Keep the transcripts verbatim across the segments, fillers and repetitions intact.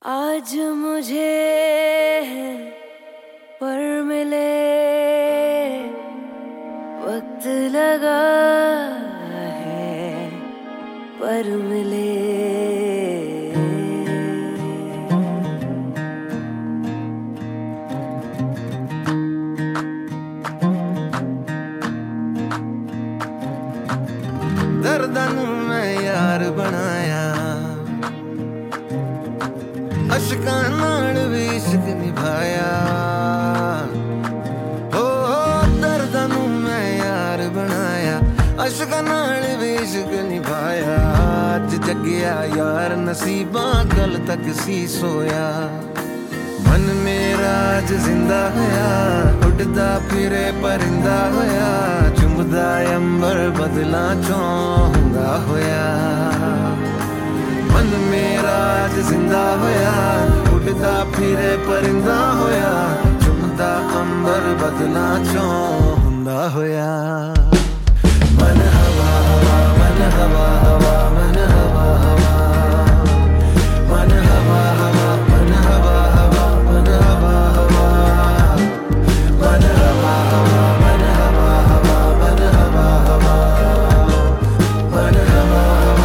आज मुझे पर मिले वक्त लगा है पर मिले दर्दन मैं यार बनाया अशकां नाल भी इश्क निभाया हो दर्दां नूं मैं यार बनाया अशकां नाल भी इश्क निभाया अज जगिया यार नसीबां कल तक सी सोया मन मेरा अज जिंदा होया उड़दा फिरे परिंदा होया चुंबदा अंबर बदलां चों हुंदा होया मन मेरा अज जिंदा होया उड़दा फिरे परिंदा होया चुमदा अंबर बदलां चों हुंदा होया मन हवा हवा मन हवा हवा मन हवा हवा मन हवा हवा मन हवा हवा मन हवा हवा मन हवा हवा मन हवा हवा मन हवा हवा मन हवा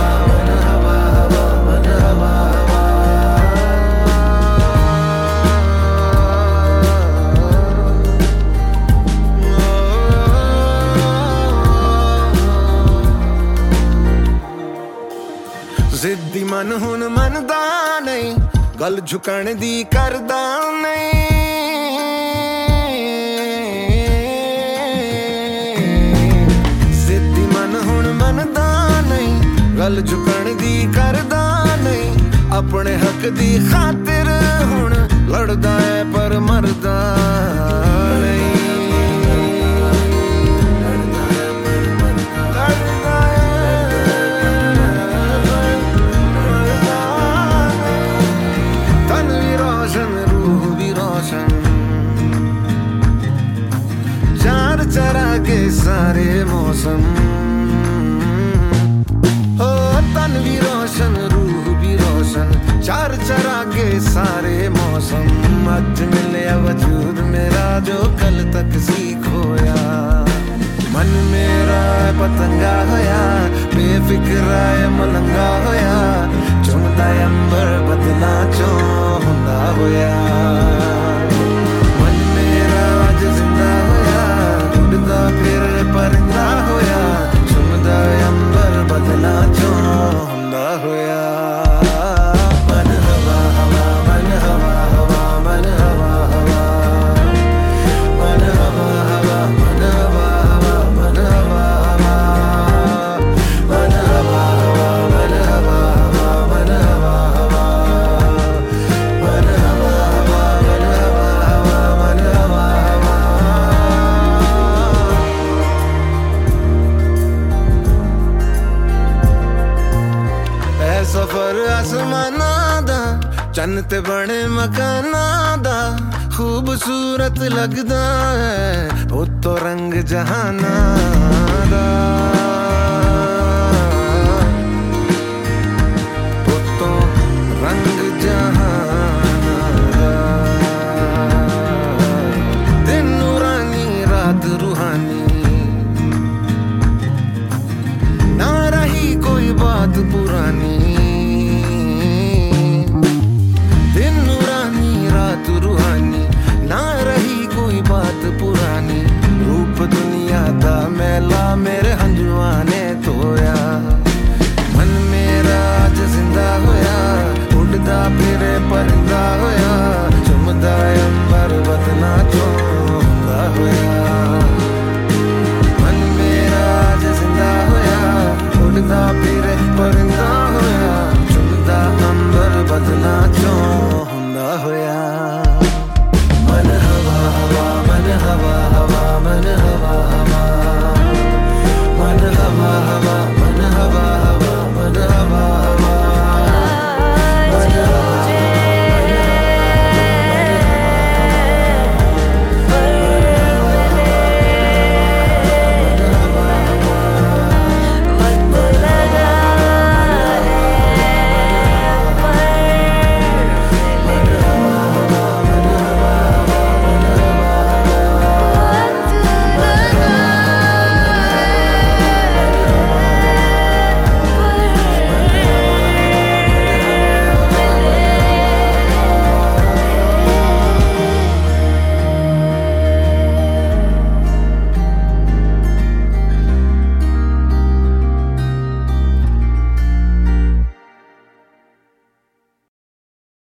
जिद्दी मन हुन मनदा नहीं गल झुकण दी करदा नहीं जिद्दी मन हुन मनदा नहीं गल झुकण दी करदा नहीं अपने हक दी खातिर हुन लड़दा है पर मरदा नहीं चरा के सारे मौसम हो तन भी रोशन रूह भी रोशन चार चरा के सारे मौसम आज मिले वजूद मेरा जो कल तक सी खोया मन मेरा पतंगा होया बेफिक्रा मलंगा होया चुमदा अंबर बदला चो हुंदा होया मन मेरा आज जिंदा फिर परिंदा होया चुमदा अंबर बदला चो हुंदा होया मन हवा हवा मन हवा हवा मन हवा हवा मन हवा हवा मन हवा हवा मन हवा हवा मन हवा हवा मन हवा हवा मन हवा हवा मन हवा हवा मन हवा हवा मन हवा सफर आसमानां दा चन्न ते बने मकानां दा खूबसूरत लगदा है उत्तो रंग जहानां दा।